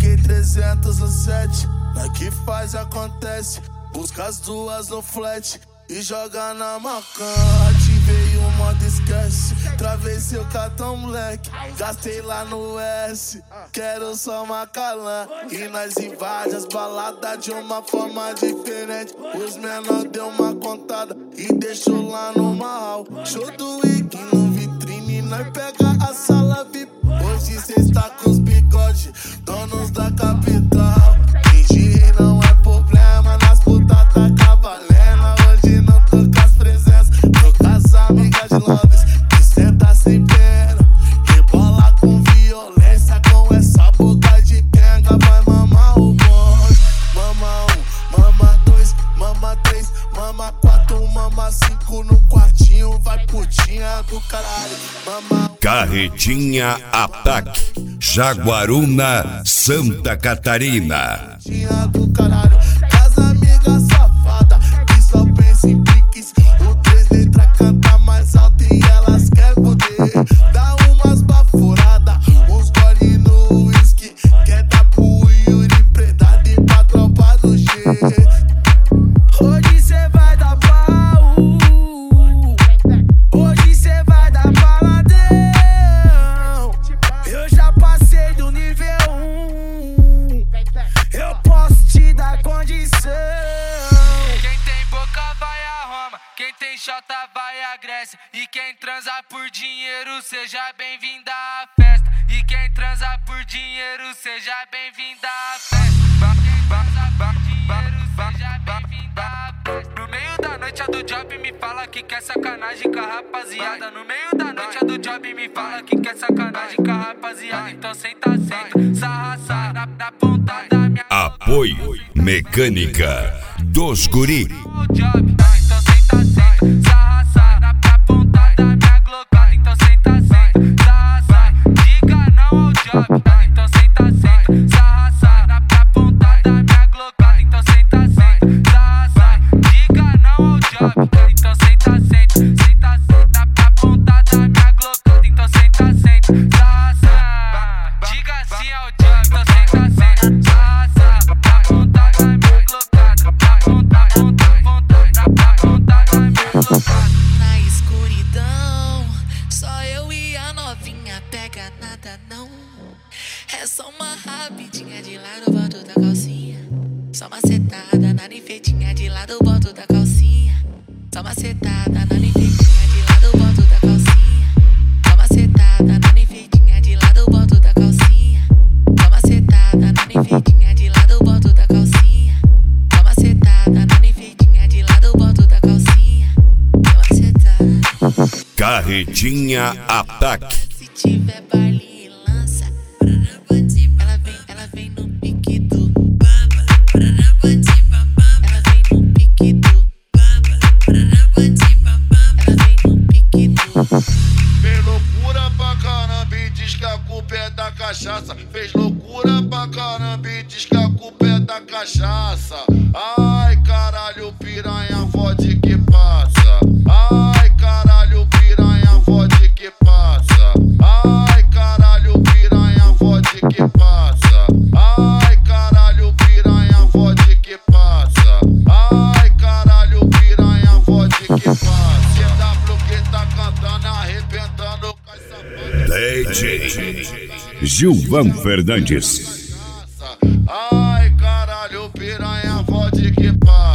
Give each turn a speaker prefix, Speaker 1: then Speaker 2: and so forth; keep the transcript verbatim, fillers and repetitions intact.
Speaker 1: K trezentos no set, na que faz e acontece. Busca as duas no flat e joga na macan. Ativei o modo esquece, travei seu cartão moleque, gastei lá no S, quero só Macalã. E nós invade as baladas de uma forma diferente. Os menor deu uma contada e deixou lá no mal. Show do Wiki no vitrine, nós pega a sala V I P. Hoje cê está com os bigodes, donos da capital. Fingir não é problema, nas putas tá cavalena. Hoje não tô com as presenças, tô com as amigas de Londres, que senta sem pena, rebola com violência, com essa boca de quenga. Vai mamar o bonde, mama um, mama dois, mama três, mama quatro, mama cinco no quartinho. Vai putinha do caralho, mama um.
Speaker 2: Carretinha Ataque, Jaguaruna, Santa Catarina.
Speaker 1: Putinha do caralho, das amigas safada que só pensa em piques. O três letras canta mais alto e elas querem poder. Dá umas baforadas, uns gole no whisky. Quer dar pro Yuri Predado e pra tropa do G. Hoje cê vai dar pau, hoje cê vai dar baladão. Eu já passei do nível um, eu posso te dar condição.
Speaker 3: Quem tem boca vai a Roma, quem tem chota vai a Grécia. E quem transa por dinheiro, seja bem-vinda à festa. E quem transa por dinheiro, seja bem-vinda à festa. Quem transa por dinheiro, seja bem-vinda à festa. No meio da noite a do job me fala que quer sacanagem com a rapaziada. No meio da noite a do job me fala que quer sacanagem com a rapaziada. Então senta, senta, sarra, sarra na, na ponta da minha.
Speaker 2: Apoio Mecânica dos Guri.
Speaker 3: Então senta, senta, sarra, sarra na, na ponta da minha glocada. Então senta, senta, sarra, sarra, diga não ao job. Então senta, senta, sarra, sarra na, na ponta da minha glocada. Então senta, senta, sarra, sarra, diga não ao job. Então senta, senta, senta, senta na ponta da minha glocada. Então senta, senta, sarra, sarra, diga sim ao job. Então senta, senta, sarra, sarra na ponta da minha glocada. Na ponta, ponta, ponta, na ponta da minha glocada.
Speaker 4: Na escuridão, só eu e a novinha, pega nada não. É só uma rapidinha de lado, boto da calcinha. Só uma setada na enfeitinha de lado, boto da calcinha. Só uma setada na enfeitinha de lado, boto da calcinha. Só uma setada na enfeitinha de lado, boto da calcinha. Só uma setada na enfeitinha de lado, boto da calcinha. Só uma setada na enfeitinha de lado, boto da calcinha. Só uma setada.
Speaker 2: Carretinha Ataque.
Speaker 4: Se tiver baile e lança, ela vem, ela vem no pique do baba. Ela vem no pique do baba. Ela vem no pique do.
Speaker 1: Fez loucura pra caramba e diz que a culpa é da cachaça. Fez loucura pra caramba e diz que a culpa é da cachaça. Ai caralho, piranha, fode que passa. Ai caralho, piranha, fode que passa. Ai caralho, piranha, fode que passa. Ai caralho, piranha, fode que passa. Ai caralho, piranha, fode que passa. C W que tá cantando, arrebentando com essa
Speaker 2: D J Gilvan Fernandes.
Speaker 1: Ai caralho, piranha, fode que passa.